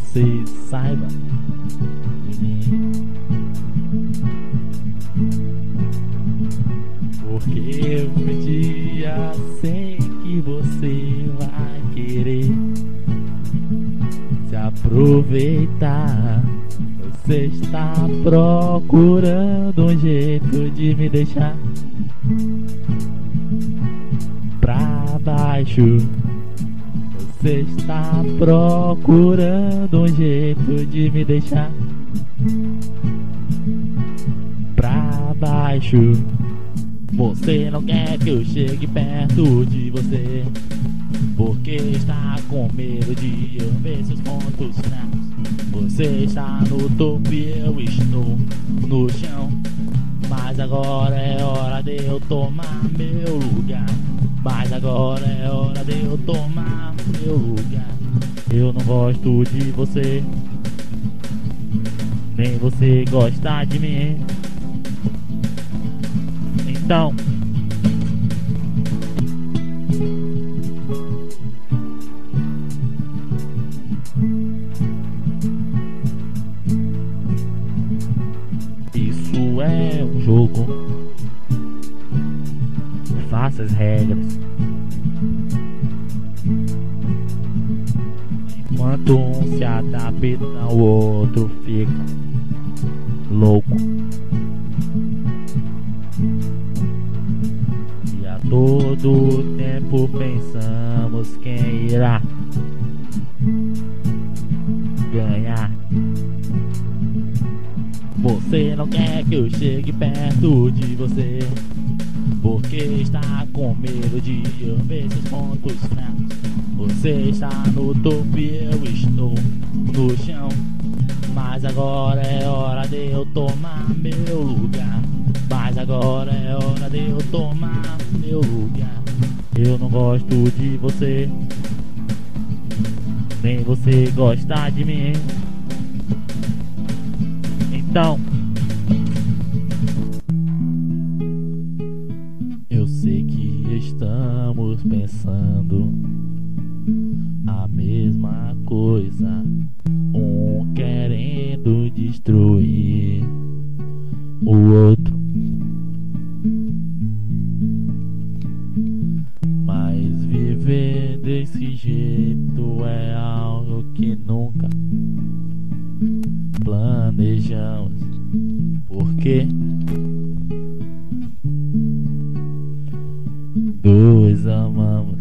você saiba de mim, porque um dia sei que você vai querer se aproveitar. Você está procurando um jeito de me deixar pra baixo. Você está procurando um jeito de me deixar pra baixo. Você não quer que eu chegue perto de você, porque está com medo de eu ver seus pontos fracos. Você está no topo e eu estou no chão, mas agora é hora de eu tomar meu lugar. Mas agora é hora de eu tomar meu lugar. Eu não gosto de você, nem você gosta de mim. Então isso é um jogo, faça as regras. Enquanto um se adapta, o outro fica louco. E a todo tempo pensamos quem irá ganhar. Você não quer que eu chegue perto de você, porque está com medo de eu ver seus pontos fracos. Você está no topo e eu estou no chão, mas agora é hora de eu tomar meu lugar. Mas agora é hora de eu tomar meu lugar. Eu não gosto de você, nem você gosta de mim. Então eu sei que estamos pensando a mesma coisa, um querendo destruir o outro, mas viver desse jeito é algo que nunca planejamos, porque dois amamos.